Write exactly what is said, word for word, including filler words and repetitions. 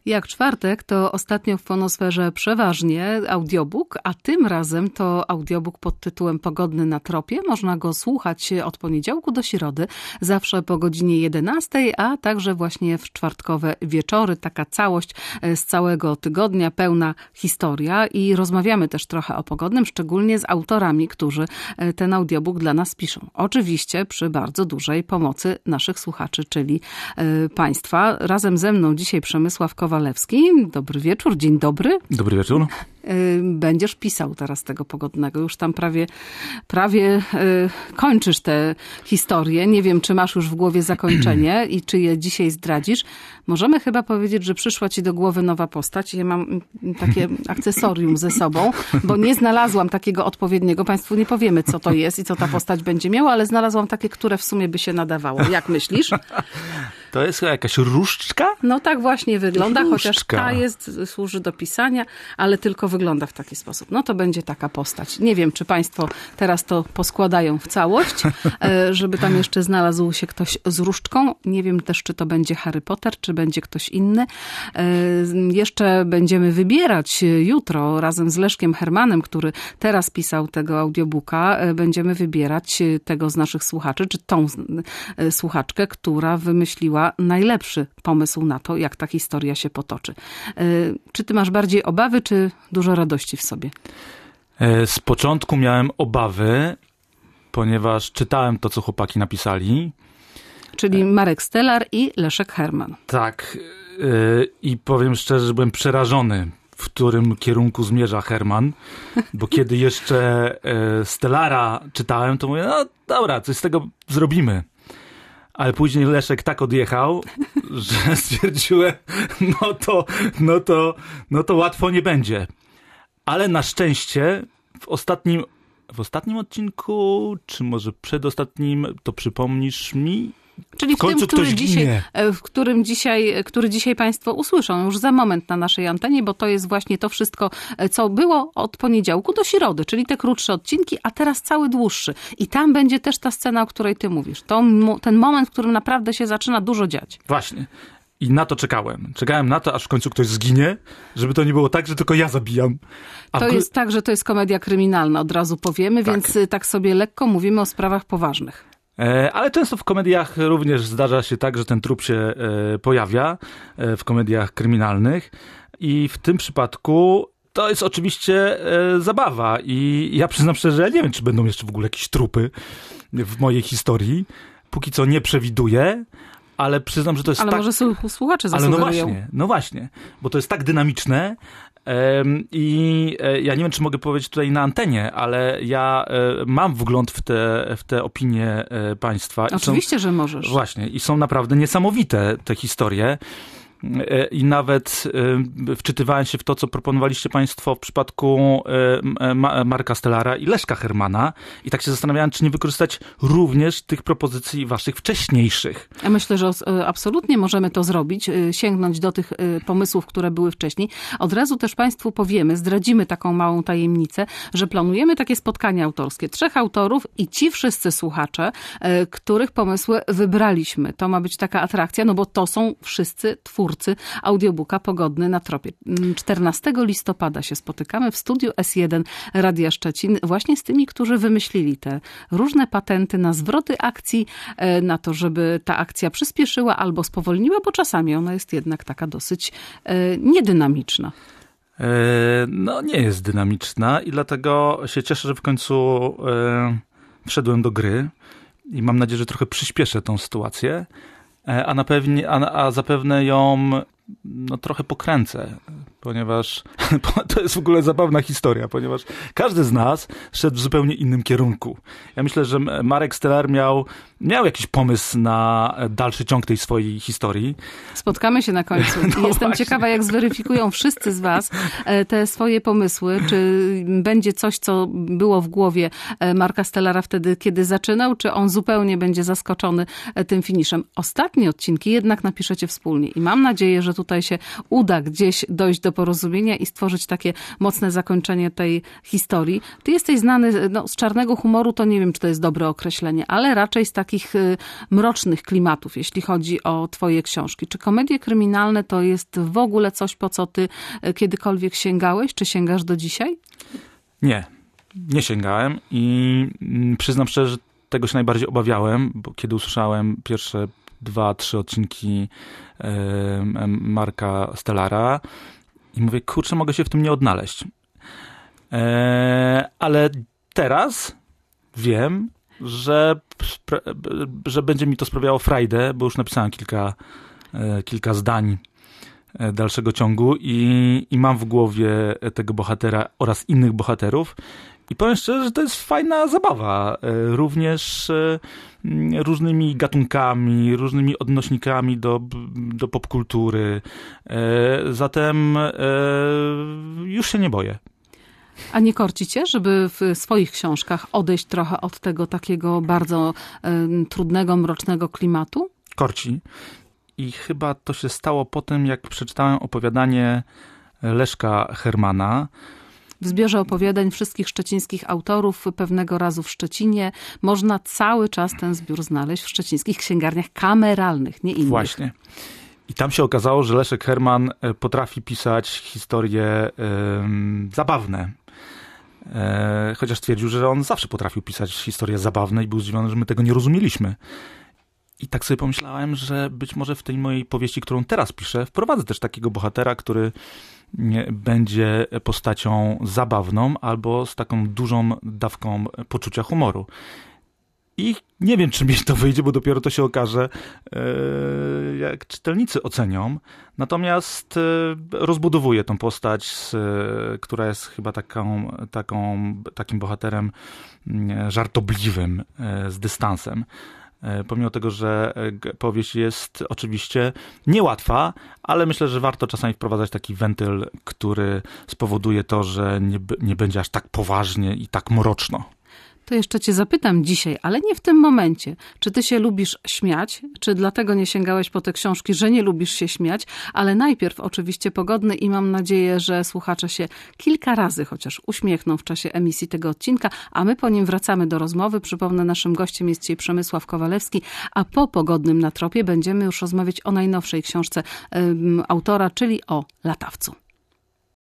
Jak czwartek, to ostatnio w Fonosferze przeważnie audiobook, a tym razem to audiobook pod tytułem Pogodny na tropie. Można go słuchać od poniedziałku do środy, zawsze po godzinie jedenastej, a także właśnie w czwartkowe wieczory. Taka całość z całego tygodnia, pełna historia i rozmawiamy też trochę o Pogodnym, szczególnie z autorami, którzy ten audiobook dla nas piszą. Oczywiście przy bardzo dużej pomocy naszych słuchaczy, czyli Państwa. Razem ze mną dzisiaj Przemysław Kowalewski. Dobry wieczór, dzień dobry. Dobry wieczór. Będziesz pisał teraz tego Pogodnego. Już tam prawie, prawie kończysz tę historię. Nie wiem, czy masz już w głowie zakończenie i czy je dzisiaj zdradzisz. Możemy chyba powiedzieć, że przyszła ci do głowy nowa postać. Ja mam takie akcesorium ze sobą, bo nie znalazłam takiego odpowiedniego. Państwu nie powiemy, co to jest i co ta postać będzie miała, ale znalazłam takie, które w sumie by się nadawało. Jak myślisz? To jest chyba jakaś różdżka? No tak właśnie wygląda, Różdżka. Chociaż ta jest, służy do pisania, ale tylko wygląda w taki sposób. No to będzie taka postać. Nie wiem, czy Państwo teraz to poskładają w całość, żeby tam jeszcze znalazł się ktoś z różdżką. Nie wiem też, czy to będzie Harry Potter, czy będzie ktoś inny. Jeszcze będziemy wybierać jutro razem z Leszkiem Hermanem, który teraz pisał tego audiobooka. Będziemy wybierać tego z naszych słuchaczy, czy tą słuchaczkę, która wymyśliła najlepszy pomysł na to, jak ta historia się potoczy. Czy ty masz bardziej obawy, czy dużo radości w sobie? Z początku miałem obawy, ponieważ czytałem to, co chłopaki napisali. Czyli Marek Stellar i Leszek Herman. Tak. I powiem szczerze, że byłem przerażony, w którym kierunku zmierza Herman, bo kiedy jeszcze Stellara czytałem, to mówię, no dobra, coś z tego zrobimy. Ale później Leszek tak odjechał, że stwierdziłem, no to, no to, no to łatwo nie będzie. Ale na szczęście w ostatnim, w ostatnim odcinku, czy może przedostatnim, to przypomnisz mi? Czyli w, w tym, który dzisiaj, w którym dzisiaj, który dzisiaj Państwo usłyszą już za moment na naszej antenie, bo to jest właśnie to wszystko, co było od poniedziałku do środy, czyli te krótsze odcinki, a teraz cały dłuższy. I tam będzie też ta scena, o której ty mówisz. To, ten moment, w którym naprawdę się zaczyna dużo dziać. Właśnie. I na to czekałem. Czekałem na to, aż w końcu ktoś zginie, żeby to nie było tak, że tylko ja zabijam. A to w... jest tak, że to jest komedia kryminalna, od razu powiemy, tak. Więc tak sobie lekko mówimy o sprawach poważnych. Ale często w komediach również zdarza się tak, że ten trup się pojawia, w komediach kryminalnych. I w tym przypadku to jest oczywiście zabawa. I ja przyznam szczerze, że ja nie wiem, czy będą jeszcze w ogóle jakieś trupy w mojej historii. Póki co nie przewiduję, ale przyznam, że to jest ale tak... Ale może słuchacze zasugerują. Ale no właśnie, no właśnie, bo to jest tak dynamiczne. I ja nie wiem, czy mogę powiedzieć tutaj na antenie, ale ja mam wgląd w te, w te opinie państwa. Oczywiście, są, że możesz. Właśnie. I są naprawdę niesamowite te historie. I nawet wczytywałem się w to, co proponowaliście państwo w przypadku Marka Stellara i Leszka Hermana. I tak się zastanawiałem, czy nie wykorzystać również tych propozycji waszych wcześniejszych. Ja myślę, że absolutnie możemy to zrobić, sięgnąć do tych pomysłów, które były wcześniej. Od razu też państwu powiemy, zdradzimy taką małą tajemnicę, że planujemy takie spotkania autorskie. Trzech autorów i ci wszyscy słuchacze, których pomysły wybraliśmy. To ma być taka atrakcja, no bo to są wszyscy twórcy audiobooka Pogodny na tropie. czternastego listopada się spotykamy w studiu S jeden Radia Szczecin właśnie z tymi, którzy wymyślili te różne patenty na zwroty akcji, na to, żeby ta akcja przyspieszyła albo spowolniła, bo czasami ona jest jednak taka dosyć niedynamiczna. No nie jest dynamiczna i dlatego się cieszę, że w końcu wszedłem do gry i mam nadzieję, że trochę przyspieszę tą sytuację. A, na pewnie, a, a zapewne ją no, trochę pokręcę, ponieważ to jest w ogóle zabawna historia, ponieważ każdy z nas szedł w zupełnie innym kierunku. Ja myślę, że Marek Stellar miał, miał jakiś pomysł na dalszy ciąg tej swojej historii. Spotkamy się na końcu. I no jestem właśnie ciekawa, jak zweryfikują wszyscy z was te swoje pomysły. Czy będzie coś, co było w głowie Marka Stellara wtedy, kiedy zaczynał, czy on zupełnie będzie zaskoczony tym finiszem. Ostatnie odcinki jednak napiszecie wspólnie i mam nadzieję, że tutaj się uda gdzieś dojść do porozumienia i stworzyć takie mocne zakończenie tej historii. Ty jesteś znany no, z czarnego humoru, to nie wiem, czy to jest dobre określenie, ale raczej z takich y, mrocznych klimatów, jeśli chodzi o twoje książki. Czy komedie kryminalne to jest w ogóle coś, po co ty y, kiedykolwiek sięgałeś, czy sięgasz do dzisiaj? Nie, nie sięgałem i mm, przyznam szczerze, że tego się najbardziej obawiałem, bo kiedy usłyszałem pierwsze dwa, trzy odcinki y, Marka Stellara i mówię, kurczę, mogę się w tym nie odnaleźć. E, ale teraz wiem, że, że będzie mi to sprawiało frajdę, bo już napisałem kilka, kilka zdań dalszego ciągu i, i mam w głowie tego bohatera oraz innych bohaterów. I powiem szczerze, że to jest fajna zabawa. Również różnymi gatunkami, różnymi odnośnikami do, do popkultury. Zatem już się nie boję. A nie korci cię, żeby w swoich książkach odejść trochę od tego takiego bardzo y, trudnego, mrocznego klimatu? Korci. I chyba to się stało po tym, jak przeczytałem opowiadanie Leszka Hermana. W zbiorze opowiadań wszystkich szczecińskich autorów pewnego razu w Szczecinie można cały czas ten zbiór znaleźć w szczecińskich księgarniach kameralnych, nie innych. Właśnie. I tam się okazało, że Leszek Herman potrafi pisać historie ym, zabawne. E, chociaż twierdził, że on zawsze potrafił pisać historie zabawne i był zdziwiony, że my tego nie rozumieliśmy. I tak sobie pomyślałem, że być może w tej mojej powieści, którą teraz piszę, wprowadzę też takiego bohatera, który nie, będzie postacią zabawną albo z taką dużą dawką poczucia humoru. I nie wiem, czy mi to wyjdzie, bo dopiero to się okaże, jak czytelnicy ocenią. Natomiast rozbudowuję tą postać, która jest chyba taką, taką, takim bohaterem żartobliwym, z dystansem. Pomimo tego, że powieść jest oczywiście niełatwa, ale myślę, że warto czasami wprowadzać taki wentyl, który spowoduje to, że nie, nie będzie aż tak poważnie i tak mroczno. To jeszcze cię zapytam dzisiaj, ale nie w tym momencie. Czy ty się lubisz śmiać? Czy dlatego nie sięgałeś po te książki, że nie lubisz się śmiać? Ale najpierw oczywiście pogodny i mam nadzieję, że słuchacze się kilka razy chociaż uśmiechną w czasie emisji tego odcinka, a my po nim wracamy do rozmowy. Przypomnę, naszym gościem jest dzisiaj Przemysław Kowalewski, a po Pogodnym na tropie będziemy już rozmawiać o najnowszej książce um, autora, czyli o Latawcu.